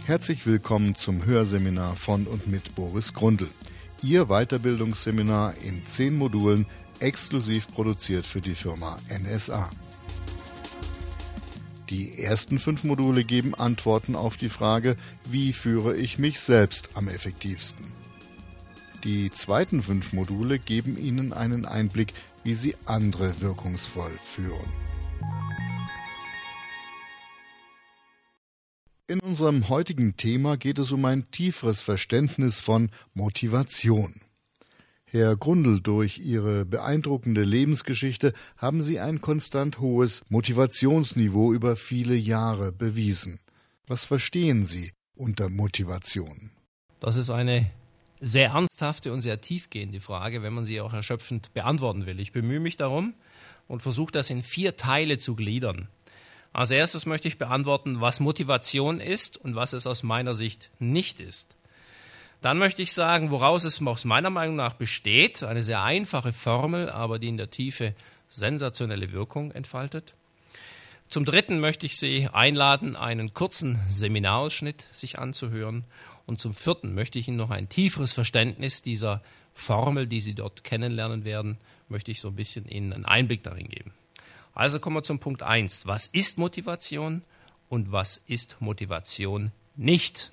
Herzlich willkommen zum Hörseminar von und mit Boris Grundl. Ihr Weiterbildungsseminar in 10 Modulen, exklusiv produziert für die Firma NSA. Die ersten 5 Module geben Antworten auf die Frage, wie führe ich mich selbst am effektivsten? Die zweiten 5 Module geben Ihnen einen Einblick, wie Sie andere wirkungsvoll führen. In unserem heutigen Thema geht es um ein tieferes Verständnis von Motivation. Herr Grundl, durch Ihre beeindruckende Lebensgeschichte haben Sie ein konstant hohes Motivationsniveau über viele Jahre bewiesen. Was verstehen Sie unter Motivation? Das ist eine sehr ernsthafte und sehr tiefgehende Frage, wenn man sie auch erschöpfend beantworten will. Ich bemühe mich darum und versuche das in 4 Teile zu gliedern. Als erstes möchte ich beantworten, was Motivation ist und was es aus meiner Sicht nicht ist. Dann möchte ich sagen, woraus es aus meiner Meinung nach besteht, eine sehr einfache Formel, aber die in der Tiefe sensationelle Wirkung entfaltet. Zum Dritten möchte ich Sie einladen, einen kurzen Seminarausschnitt sich anzuhören. Und zum Vierten möchte ich Ihnen noch ein tieferes Verständnis dieser Formel, die Sie dort kennenlernen werden, möchte ich so ein bisschen Ihnen einen Einblick darin geben. Also kommen wir zum Punkt 1. Was ist Motivation und was ist Motivation nicht?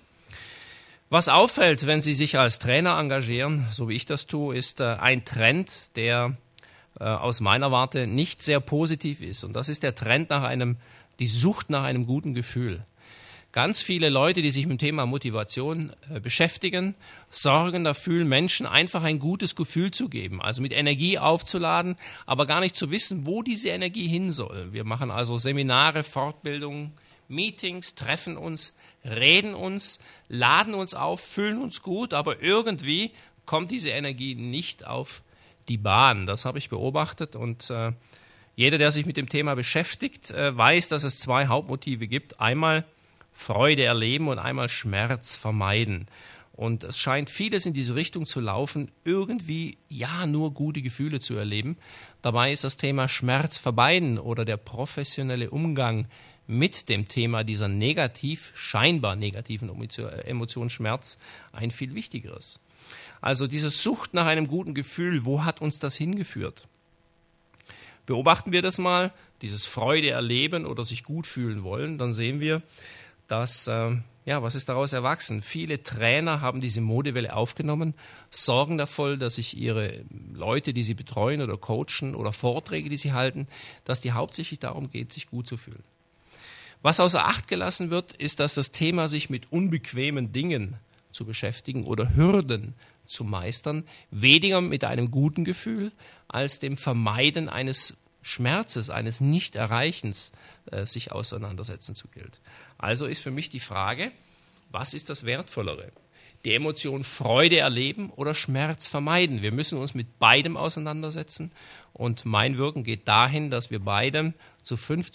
Was auffällt, wenn Sie sich als Trainer engagieren, so wie ich das tue, ist ein Trend, der aus meiner Warte nicht sehr positiv ist. Und das ist der Trend die Sucht nach einem guten Gefühl. Ganz viele Leute, die sich mit dem Thema Motivation beschäftigen, sorgen dafür, Menschen einfach ein gutes Gefühl zu geben, also mit Energie aufzuladen, aber gar nicht zu wissen, wo diese Energie hin soll. Wir machen also Seminare, Fortbildungen, Meetings, treffen uns, reden uns, laden uns auf, fühlen uns gut, aber irgendwie kommt diese Energie nicht auf die Bahn. Das habe ich beobachtet und jeder, der sich mit dem Thema beschäftigt, weiß, dass es 2 Hauptmotive gibt. Einmal Freude erleben und einmal Schmerz vermeiden. Und es scheint vieles in diese Richtung zu laufen, irgendwie nur gute Gefühle zu erleben. Dabei ist das Thema Schmerz vermeiden oder der professionelle Umgang mit dem Thema dieser scheinbar negativen Emotion Schmerz ein viel wichtigeres. Also diese Sucht nach einem guten Gefühl, wo hat uns das hingeführt? Beobachten wir das mal, dieses Freude erleben oder sich gut fühlen wollen, dann sehen wir, dass, was ist daraus erwachsen? Viele Trainer haben diese Modewelle aufgenommen, sorgen dafür, dass sich ihre Leute, die sie betreuen oder coachen oder Vorträge, die sie halten, dass die hauptsächlich darum geht, sich gut zu fühlen. Was außer Acht gelassen wird, ist, dass das Thema, sich mit unbequemen Dingen zu beschäftigen oder Hürden zu meistern, weniger mit einem guten Gefühl als dem Vermeiden eines Schmerzes, eines Nichterreichens sich auseinandersetzen zu gilt. Also ist für mich die Frage, was ist das Wertvollere? Die Emotion Freude erleben oder Schmerz vermeiden? Wir müssen uns mit beidem auseinandersetzen und mein Wirken geht dahin, dass wir beidem zu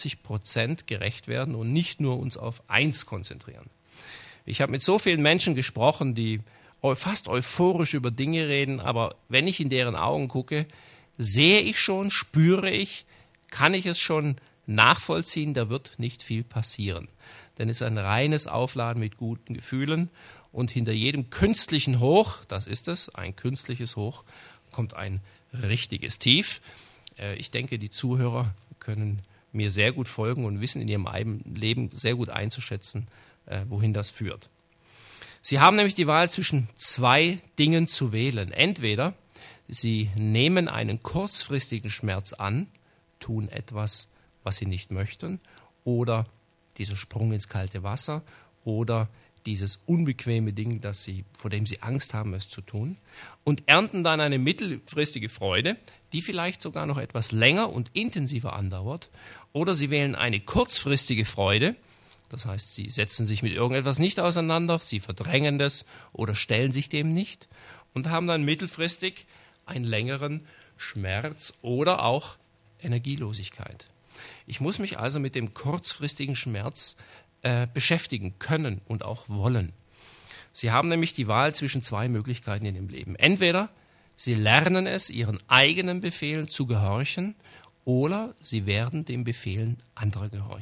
50% gerecht werden und nicht nur uns auf eins konzentrieren. Ich habe mit so vielen Menschen gesprochen, die fast euphorisch über Dinge reden, aber wenn ich in deren Augen gucke, sehe ich schon, spüre ich, kann ich es schon nachvollziehen, da wird nicht viel passieren. Denn es ist ein reines Aufladen mit guten Gefühlen und hinter jedem künstlichen Hoch, das ist es, ein künstliches Hoch, kommt ein richtiges Tief. Ich denke, die Zuhörer können mir sehr gut folgen und wissen in ihrem Leben sehr gut einzuschätzen, wohin das führt. Sie haben nämlich die Wahl zwischen 2 Dingen zu wählen. Entweder Sie nehmen einen kurzfristigen Schmerz an, tun etwas, was Sie nicht möchten, oder dieser Sprung ins kalte Wasser oder dieses unbequeme Ding, vor dem Sie Angst haben, es zu tun, und ernten dann eine mittelfristige Freude, die vielleicht sogar noch etwas länger und intensiver andauert, oder Sie wählen eine kurzfristige Freude, das heißt, Sie setzen sich mit irgendetwas nicht auseinander, Sie verdrängen das oder stellen sich dem nicht und haben dann mittelfristig einen längeren Schmerz oder auch Energielosigkeit. Ich muss mich also mit dem kurzfristigen Schmerz beschäftigen können und auch wollen. Sie haben nämlich die Wahl zwischen 2 Möglichkeiten in dem Leben. Entweder Sie lernen es, Ihren eigenen Befehlen zu gehorchen, oder Sie werden den Befehlen anderer gehorchen.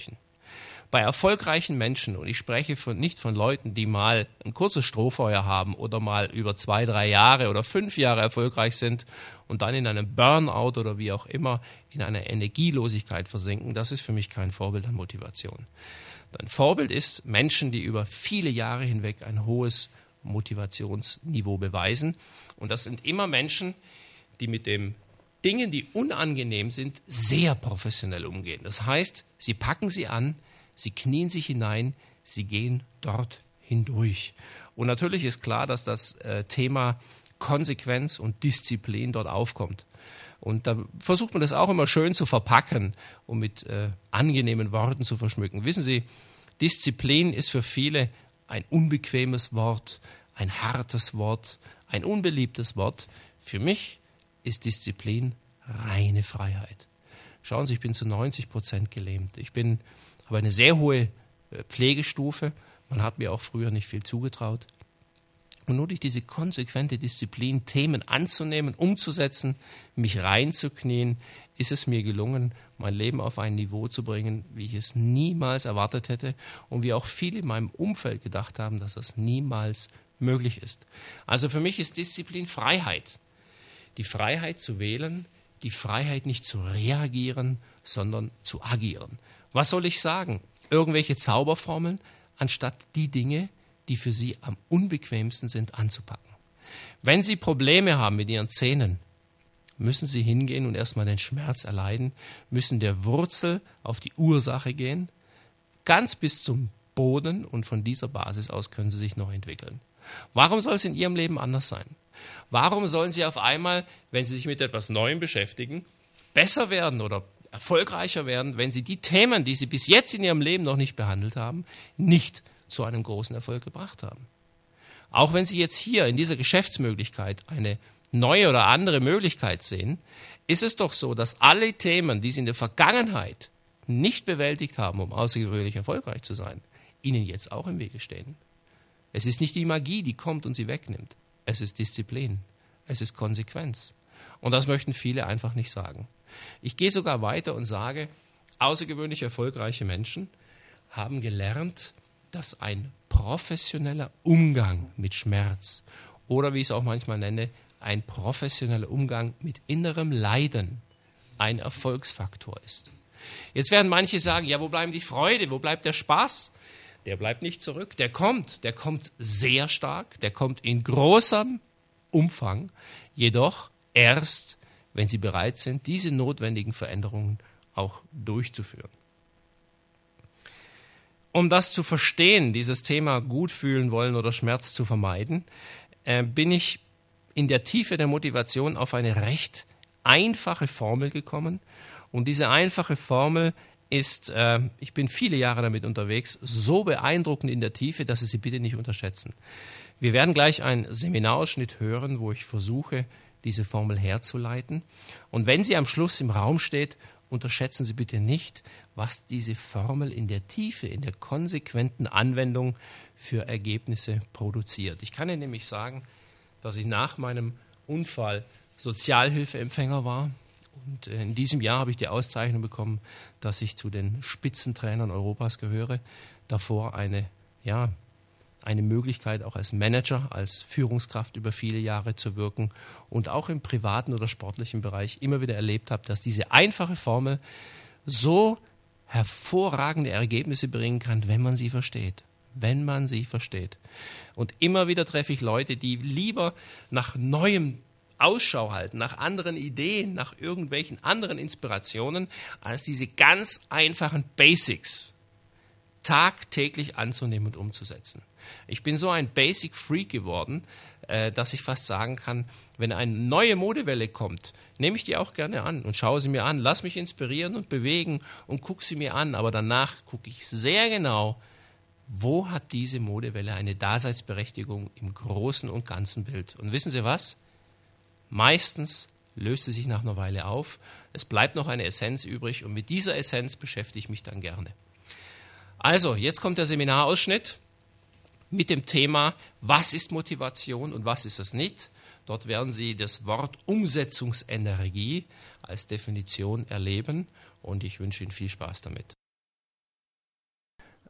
Bei erfolgreichen Menschen, und ich spreche nicht von Leuten, die mal ein kurzes Strohfeuer haben oder mal über 2, 3 Jahre oder 5 Jahre erfolgreich sind und dann in einem Burnout oder wie auch immer in einer Energielosigkeit versinken, das ist für mich kein Vorbild an Motivation. Ein Vorbild ist Menschen, die über viele Jahre hinweg ein hohes Motivationsniveau beweisen. Und das sind immer Menschen, die mit den Dingen, die unangenehm sind, sehr professionell umgehen. Das heißt, sie packen sie an, sie knien sich hinein, sie gehen dort hindurch. Und natürlich ist klar, dass das Thema Konsequenz und Disziplin dort aufkommt. Und da versucht man das auch immer schön zu verpacken und mit angenehmen Worten zu verschmücken. Wissen Sie, Disziplin ist für viele ein unbequemes Wort, ein hartes Wort, ein unbeliebtes Wort. Für mich ist Disziplin reine Freiheit. Schauen Sie, ich bin zu 90% gelähmt. Ich habe eine sehr hohe Pflegestufe. Man hat mir auch früher nicht viel zugetraut. Und nur durch diese konsequente Disziplin, Themen anzunehmen, umzusetzen, mich reinzuknien, ist es mir gelungen, mein Leben auf ein Niveau zu bringen, wie ich es niemals erwartet hätte und wie auch viele in meinem Umfeld gedacht haben, dass das niemals möglich ist. Also für mich ist Disziplin Freiheit. Die Freiheit zu wählen, die Freiheit nicht zu reagieren, sondern zu agieren. Was soll ich sagen? Irgendwelche Zauberformeln, anstatt die Dinge, die für Sie am unbequemsten sind, anzupacken. Wenn Sie Probleme haben mit Ihren Zähnen, müssen Sie hingehen und erstmal den Schmerz erleiden, müssen der Wurzel auf die Ursache gehen, ganz bis zum Boden, und von dieser Basis aus können Sie sich noch entwickeln. Warum soll es in Ihrem Leben anders sein? Warum sollen Sie auf einmal, wenn Sie sich mit etwas Neuem beschäftigen, besser werden oder erfolgreicher werden, wenn Sie die Themen, die Sie bis jetzt in Ihrem Leben noch nicht behandelt haben, nicht zu einem großen Erfolg gebracht haben? Auch wenn Sie jetzt hier in dieser Geschäftsmöglichkeit eine neue oder andere Möglichkeit sehen, ist es doch so, dass alle Themen, die Sie in der Vergangenheit nicht bewältigt haben, um außergewöhnlich erfolgreich zu sein, Ihnen jetzt auch im Wege stehen. Es ist nicht die Magie, die kommt und sie wegnimmt. Es ist Disziplin. Es ist Konsequenz. Und das möchten viele einfach nicht sagen. Ich gehe sogar weiter und sage, außergewöhnlich erfolgreiche Menschen haben gelernt, dass ein professioneller Umgang mit Schmerz oder, wie ich es auch manchmal nenne, ein professioneller Umgang mit innerem Leiden ein Erfolgsfaktor ist. Jetzt werden manche sagen, ja, wo bleibt die Freude, wo bleibt der Spaß? Der bleibt nicht zurück, der kommt sehr stark, der kommt in großem Umfang, jedoch erst, wenn Sie bereit sind, diese notwendigen Veränderungen auch durchzuführen. Um das zu verstehen, dieses Thema gut fühlen wollen oder Schmerz zu vermeiden, bin ich in der Tiefe der Motivation auf eine recht einfache Formel gekommen. Und diese einfache Formel ist, ich bin viele Jahre damit unterwegs, so beeindruckend in der Tiefe, dass Sie sie bitte nicht unterschätzen. Wir werden gleich einen Seminarausschnitt hören, wo ich versuche, diese Formel herzuleiten. Und wenn sie am Schluss im Raum steht, unterschätzen Sie bitte nicht, was diese Formel in der Tiefe, in der konsequenten Anwendung für Ergebnisse produziert. Ich kann Ihnen nämlich sagen, dass ich nach meinem Unfall Sozialhilfeempfänger war. Und in diesem Jahr habe ich die Auszeichnung bekommen, dass ich zu den Spitzentrainern Europas gehöre. Davor eine Möglichkeit, auch als Manager, als Führungskraft über viele Jahre zu wirken und auch im privaten oder sportlichen Bereich immer wieder erlebt habe, dass diese einfache Formel so hervorragende Ergebnisse bringen kann, wenn man sie versteht. Wenn man sie versteht. Und immer wieder treffe ich Leute, die lieber nach Neuem Ausschau halten, nach anderen Ideen, nach irgendwelchen anderen Inspirationen, als diese ganz einfachen Basics tagtäglich anzunehmen und umzusetzen. Ich bin so ein Basic-Freak geworden, dass ich fast sagen kann, wenn eine neue Modewelle kommt, nehme ich die auch gerne an und schaue sie mir an, lass mich inspirieren und bewegen und gucke sie mir an, aber danach gucke ich sehr genau, wo hat diese Modewelle eine Daseinsberechtigung im großen und ganzen Bild. Und wissen Sie was? Meistens löst sie sich nach einer Weile auf, es bleibt noch eine Essenz übrig und mit dieser Essenz beschäftige ich mich dann gerne. Also, jetzt kommt der Seminarausschnitt mit dem Thema, was ist Motivation und was ist es nicht. Dort werden Sie das Wort Umsetzungsenergie als Definition erleben und ich wünsche Ihnen viel Spaß damit.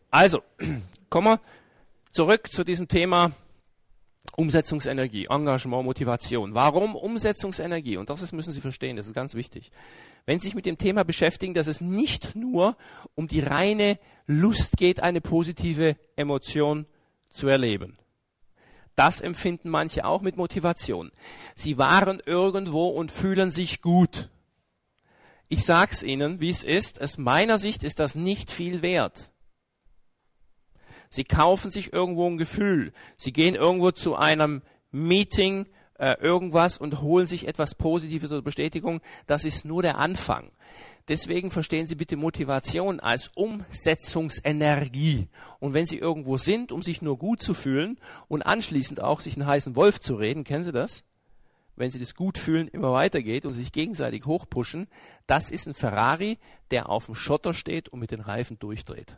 Also, kommen wir zurück zu diesem Thema Umsetzungsenergie, Engagement, Motivation. Warum Umsetzungsenergie? Und müssen Sie verstehen, das ist ganz wichtig. Wenn Sie sich mit dem Thema beschäftigen, dass es nicht nur um die reine Lust geht, eine positive Emotion zu erleben. Das empfinden manche auch mit Motivation. Sie waren irgendwo und fühlen sich gut. Ich sag's Ihnen, wie es ist. Aus meiner Sicht ist das nicht viel wert. Sie kaufen sich irgendwo ein Gefühl. Sie gehen irgendwo zu einem Meeting, irgendwas und holen sich etwas Positives oder Bestätigung. Das ist nur der Anfang. Deswegen verstehen Sie bitte Motivation als Umsetzungsenergie. Und wenn Sie irgendwo sind, um sich nur gut zu fühlen und anschließend auch sich einen heißen Wolf zu reden, kennen Sie das? Wenn Sie das gut fühlen, immer weitergeht und sich gegenseitig hochpushen, das ist ein Ferrari, der auf dem Schotter steht und mit den Reifen durchdreht.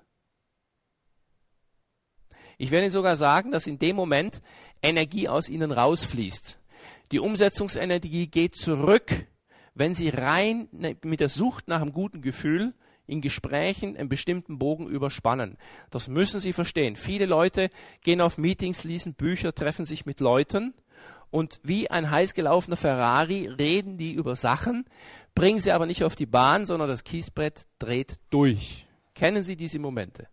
Ich werde Ihnen sogar sagen, dass in dem Moment Energie aus Ihnen rausfließt. Die Umsetzungsenergie geht zurück, wenn Sie rein mit der Sucht nach einem guten Gefühl in Gesprächen einen bestimmten Bogen überspannen. Das müssen Sie verstehen. Viele Leute gehen auf Meetings, lesen Bücher, treffen sich mit Leuten und wie ein heiß gelaufener Ferrari reden die über Sachen, bringen sie aber nicht auf die Bahn, sondern das Kiesbrett dreht durch. Kennen Sie diese Momente?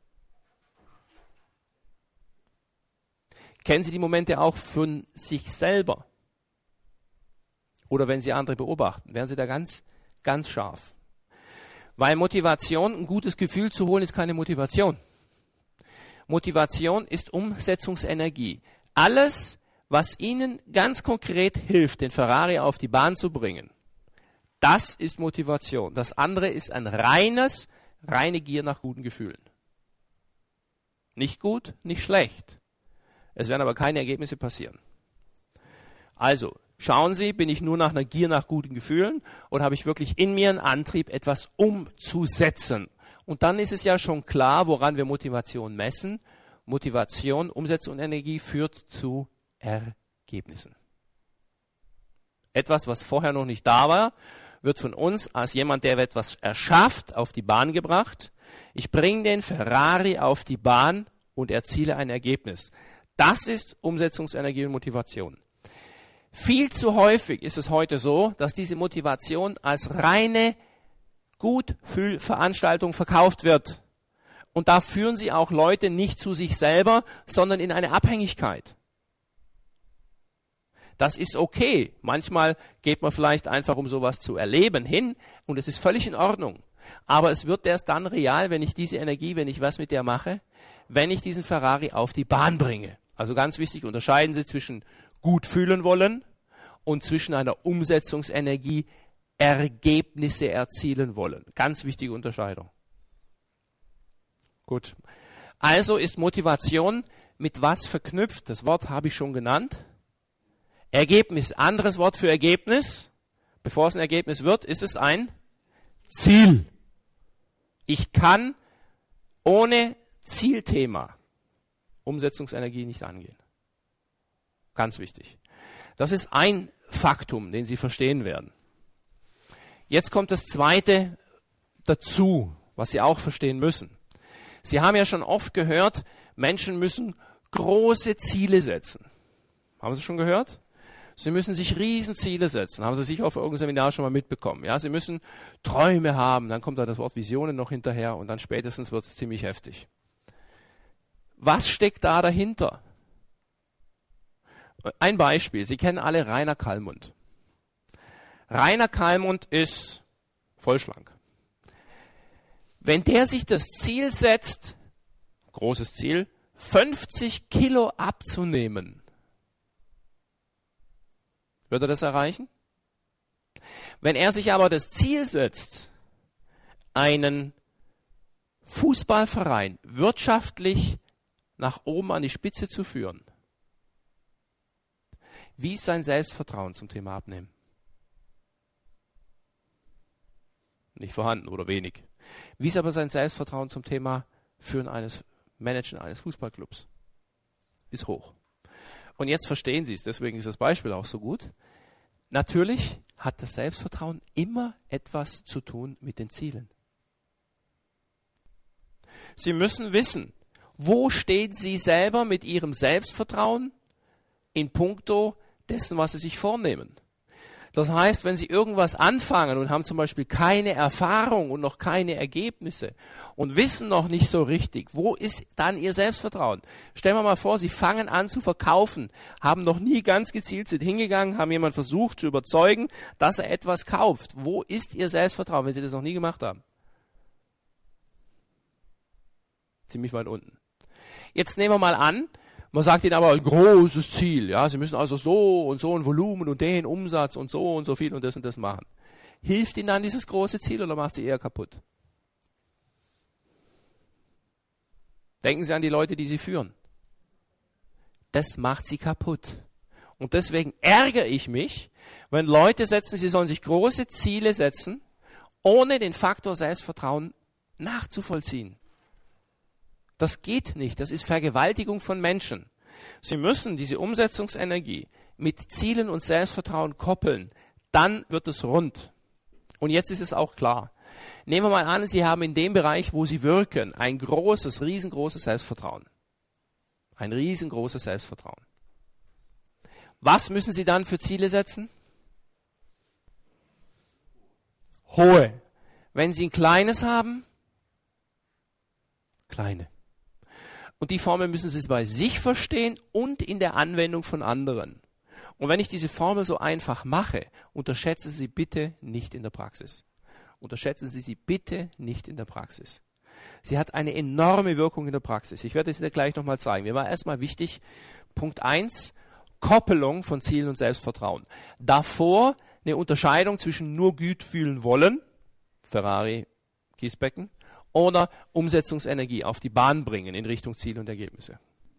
Kennen Sie die Momente auch von sich selber? Oder wenn Sie andere beobachten, werden Sie da ganz, ganz scharf. Weil Motivation, ein gutes Gefühl zu holen, ist keine Motivation. Motivation ist Umsetzungsenergie. Alles, was Ihnen ganz konkret hilft, den Ferrari auf die Bahn zu bringen, das ist Motivation. Das andere ist eine reine Gier nach guten Gefühlen. Nicht gut, nicht schlecht. Es werden aber keine Ergebnisse passieren. Also, schauen Sie, bin ich nur nach einer Gier nach guten Gefühlen oder habe ich wirklich in mir einen Antrieb, etwas umzusetzen? Und dann ist es ja schon klar, woran wir Motivation messen. Motivation, Umsetzung und Energie führt zu Ergebnissen. Etwas, was vorher noch nicht da war, wird von uns als jemand, der etwas erschafft, auf die Bahn gebracht. Ich bringe den Ferrari auf die Bahn und erziele ein Ergebnis. Das ist Umsetzungsenergie und Motivation. Viel zu häufig ist es heute so, dass diese Motivation als reine Gutfühlveranstaltung verkauft wird. Und da führen sie auch Leute nicht zu sich selber, sondern in eine Abhängigkeit. Das ist okay. Manchmal geht man vielleicht einfach, um sowas zu erleben, hin und es ist völlig in Ordnung. Aber es wird erst dann real, wenn ich diese Energie, wenn ich was mit der mache, wenn ich diesen Ferrari auf die Bahn bringe. Also ganz wichtig, unterscheiden Sie zwischen gut fühlen wollen und zwischen einer Umsetzungsenergie Ergebnisse erzielen wollen. Ganz wichtige Unterscheidung. Gut. Also ist Motivation mit was verknüpft? Das Wort habe ich schon genannt. Ergebnis. Anderes Wort für Ergebnis. Bevor es ein Ergebnis wird, ist es ein Ziel. Ich kann ohne Zielthema Umsetzungsenergie nicht angehen. Ganz wichtig. Das ist ein Faktum, den Sie verstehen werden. Jetzt kommt das Zweite dazu, was Sie auch verstehen müssen. Sie haben ja schon oft gehört, Menschen müssen große Ziele setzen. Haben Sie schon gehört? Sie müssen sich Riesenziele setzen. Haben Sie sicher auf irgendeinem Seminar schon mal mitbekommen. Ja, Sie müssen Träume haben. Dann kommt da das Wort Visionen noch hinterher und dann spätestens wird es ziemlich heftig. Was steckt da dahinter? Ein Beispiel. Sie kennen alle Rainer Kallmund. Rainer Kallmund ist vollschlank. Wenn der sich das Ziel setzt, großes Ziel, 50 Kilo abzunehmen, wird er das erreichen? Wenn er sich aber das Ziel setzt, einen Fußballverein wirtschaftlich nach oben an die Spitze zu führen, wie ist sein Selbstvertrauen zum Thema Abnehmen? Nicht vorhanden oder wenig. Wie ist aber sein Selbstvertrauen zum Thema Managen eines Fußballclubs? Ist hoch. Und jetzt verstehen Sie es, deswegen ist das Beispiel auch so gut. Natürlich hat das Selbstvertrauen immer etwas zu tun mit den Zielen. Sie müssen wissen, Wo stehen Sie selber mit Ihrem Selbstvertrauen in puncto dessen, was Sie sich vornehmen? Das heißt, wenn Sie irgendwas anfangen und haben zum Beispiel keine Erfahrung und noch keine Ergebnisse und wissen noch nicht so richtig, wo ist dann Ihr Selbstvertrauen? Stellen wir mal vor, Sie fangen an zu verkaufen, haben noch nie ganz gezielt, sind hingegangen, haben jemanden versucht zu überzeugen, dass er etwas kauft. Wo ist Ihr Selbstvertrauen, wenn Sie das noch nie gemacht haben? Ziemlich weit unten. Jetzt nehmen wir mal an, man sagt ihnen aber ein großes Ziel. Ja, sie müssen also so und so ein Volumen und den Umsatz und so viel und das machen. Hilft ihnen dann dieses große Ziel oder macht sie eher kaputt? Denken Sie an die Leute, die Sie führen. Das macht sie kaputt. Und deswegen ärgere ich mich, wenn Leute setzen, sie sollen sich große Ziele setzen, ohne den Faktor Selbstvertrauen nachzuvollziehen. Das geht nicht. Das ist Vergewaltigung von Menschen. Sie müssen diese Umsetzungsenergie mit Zielen und Selbstvertrauen koppeln. Dann wird es rund. Und jetzt ist es auch klar. Nehmen wir mal an, Sie haben in dem Bereich, wo Sie wirken, ein riesengroßes Selbstvertrauen. Ein riesengroßes Selbstvertrauen. Was müssen Sie dann für Ziele setzen? Hohe. Wenn Sie ein kleines haben, kleine. Und die Formel müssen Sie bei sich verstehen und in der Anwendung von anderen. Und wenn ich diese Formel so einfach mache, unterschätzen Sie bitte nicht in der Praxis. Unterschätzen Sie sie bitte nicht in der Praxis. Sie hat eine enorme Wirkung in der Praxis. Ich werde es Ihnen gleich nochmal zeigen. Mir war erstmal wichtig, Punkt 1, Koppelung von Zielen und Selbstvertrauen. Davor eine Unterscheidung zwischen nur gut fühlen wollen, Ferrari, Gießbecken, oder Umsetzungsenergie auf die Bahn bringen in Richtung Ziel und Ergebnisse.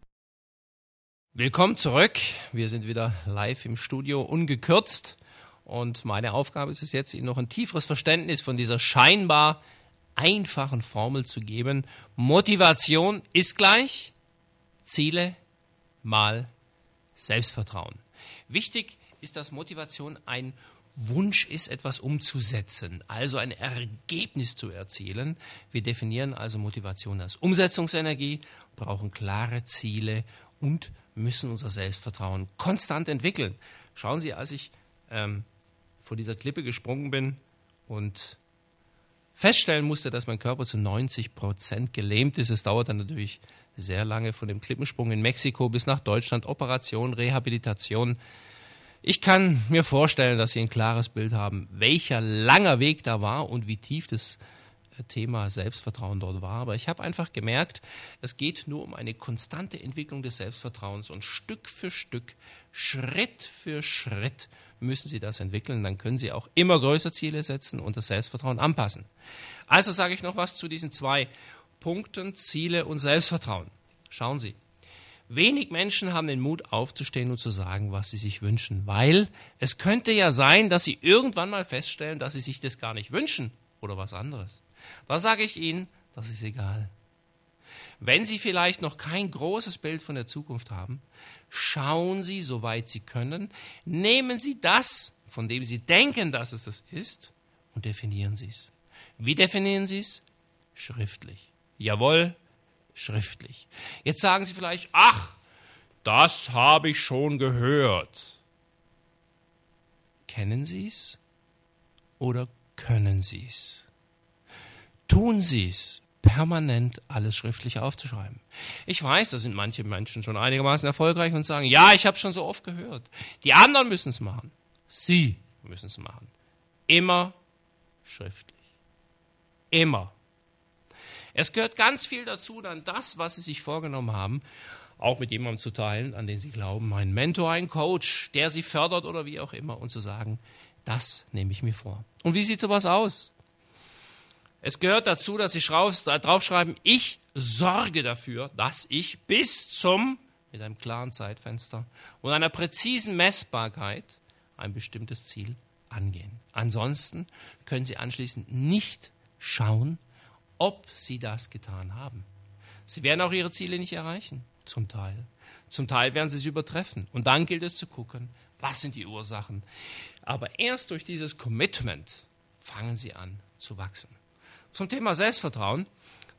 Willkommen zurück. Wir sind wieder live im Studio, ungekürzt. Und meine Aufgabe ist es jetzt, Ihnen noch ein tieferes Verständnis von dieser scheinbar einfachen Formel zu geben. Motivation ist gleich Ziele mal Selbstvertrauen. Wichtig ist, dass Motivation ein Wunsch ist, etwas umzusetzen, also ein Ergebnis zu erzielen. Wir definieren also Motivation als Umsetzungsenergie, brauchen klare Ziele und müssen unser Selbstvertrauen konstant entwickeln. Schauen Sie, als ich vor dieser Klippe gesprungen bin und feststellen musste, dass mein Körper zu 90% gelähmt ist. Es dauert dann natürlich sehr lange von dem Klippensprung in Mexiko bis nach Deutschland, Operation, Rehabilitation. Ich kann mir vorstellen, dass Sie ein klares Bild haben, welcher langer Weg da war und wie tief das Thema Selbstvertrauen dort war. Aber ich habe einfach gemerkt, es geht nur um eine konstante Entwicklung des Selbstvertrauens und Stück für Stück, Schritt für Schritt müssen Sie das entwickeln. Dann können Sie auch immer größere Ziele setzen und das Selbstvertrauen anpassen. Also sage ich noch was zu diesen 2 Punkten, Ziele und Selbstvertrauen. Schauen Sie. Wenig Menschen haben den Mut aufzustehen und zu sagen, was sie sich wünschen, weil es könnte ja sein, dass sie irgendwann mal feststellen, dass sie sich das gar nicht wünschen oder was anderes. Da sage ich Ihnen, das ist egal. Wenn Sie vielleicht noch kein großes Bild von der Zukunft haben, schauen Sie, soweit Sie können, nehmen Sie das, von dem Sie denken, dass es das ist, und definieren Sie es. Wie definieren Sie es? Schriftlich. Jawohl, schriftlich. Jetzt sagen Sie vielleicht, ach, das habe ich schon gehört. Kennen Sie es oder können Sie es? Tun Sie es, permanent alles schriftlich aufzuschreiben. Ich weiß, da sind manche Menschen schon einigermaßen erfolgreich und sagen, ja, ich habe es schon so oft gehört. Die anderen müssen es machen. Sie müssen es machen. Immer schriftlich. Immer. Es gehört ganz viel dazu, dann das, was Sie sich vorgenommen haben, auch mit jemandem zu teilen, an den Sie glauben, ein Mentor, ein Coach, der Sie fördert oder wie auch immer, und zu sagen, das nehme ich mir vor. Und wie sieht sowas aus? Es gehört dazu, dass Sie draufschreiben, ich sorge dafür, dass ich bis zum, mit einem klaren Zeitfenster und einer präzisen Messbarkeit, ein bestimmtes Ziel angehen. Ansonsten können Sie anschließend nicht schauen, ob Sie das getan haben. Sie werden auch Ihre Ziele nicht erreichen, zum Teil. Zum Teil werden Sie sie übertreffen. Und dann gilt es zu gucken, was sind die Ursachen. Aber erst durch dieses Commitment fangen Sie an zu wachsen. Zum Thema Selbstvertrauen,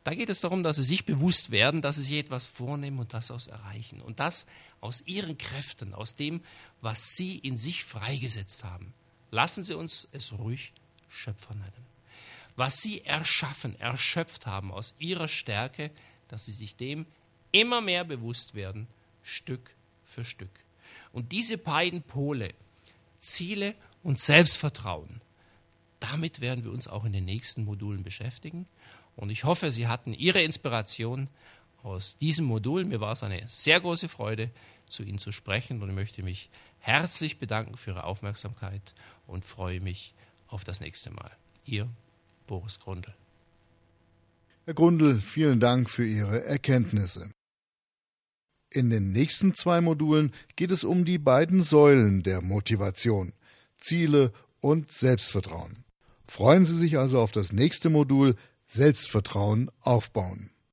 Da geht es darum, dass sie sich bewusst werden, dass sie sich etwas vornehmen und das aus erreichen. Und das aus ihren Kräften, aus dem, was sie in sich freigesetzt haben. Lassen Sie uns es ruhig Schöpfer nennen. Was sie erschaffen, erschöpft haben aus ihrer Stärke, dass sie sich dem immer mehr bewusst werden, Stück für Stück. Und diese beiden Pole, Ziele und Selbstvertrauen, damit werden wir uns auch in den nächsten Modulen beschäftigen. Und ich hoffe, Sie hatten Ihre Inspiration aus diesem Modul. Mir war es eine sehr große Freude, zu Ihnen zu sprechen und ich möchte mich herzlich bedanken für Ihre Aufmerksamkeit und freue mich auf das nächste Mal. Ihr Boris Grundl. Herr Grundl, vielen Dank für Ihre Erkenntnisse. In den nächsten 2 Modulen geht es um die beiden Säulen der Motivation, Ziele und Selbstvertrauen. Freuen Sie sich also auf das nächste Modul Selbstvertrauen aufbauen.